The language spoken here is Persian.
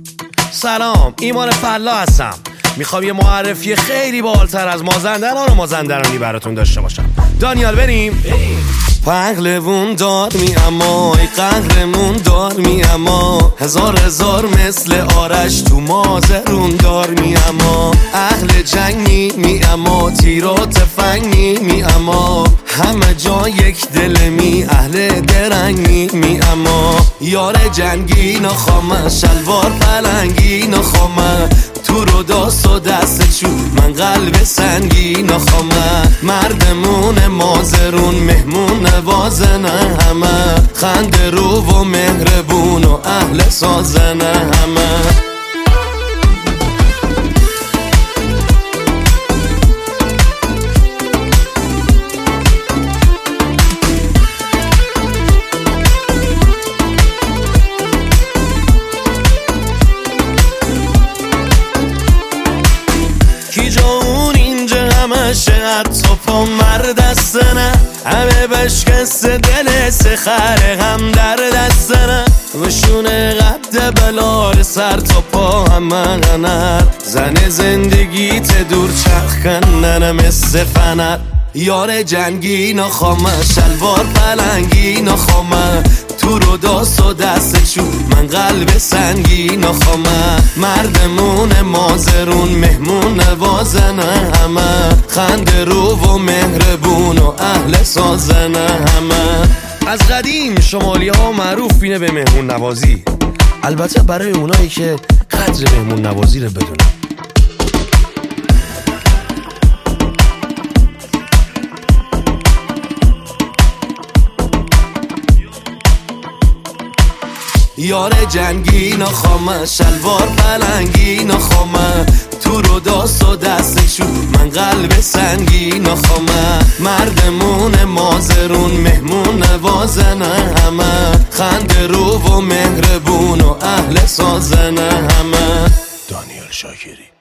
سلام، ایمان فلا هستم. میخوام یه معرفی خیلی بالاتر از مازندران و مازندرانی براتون داشته باشم. دانیال بریم؟ پهلوون دار می اما ای قهرمون دار می اما هزار مثل آرش تو مازرون دار می اما اهل جنگ می اما تیر و تفنگ می اما همه جا یک دل می اهل درنگ می اما یار جنگی نخوامه شلوار پلنگی نخوامه تو رو داست و دست چون من قلب سنگی نخوامه مردمون مازرون مهمون نوازنه همه خنده رو و مهربون و اهل سازنه همه حتی پا مردستنه همه بشکست دل سخر هم در دستنه وشونه قد بلال سر تا پا همه غنر زن زندگیت دور چرخ کننه مثل فنر یار جنگی نخوامه شلوار پلنگی نخوامه تو رو داست و دست چون من قلب سنگی نخوامه مردمون مازرون مهمون نوازنه همه خنده رو و مهربون و اهل سازنه همه از قدیم شمالی ها معروف بینه به مهمون نوازی، البته برای اونایی که قدر مهمون نوازی رو بدونن. یار جنگی نخوامه شلوار پلنگی نخوامه تو رو داست و دستشون من قلب سنگی نخوامه مردمون مازرون مهمون نوازنه همه خنده رو و مهربون و اهل سازنه همه. دانیال شاکری.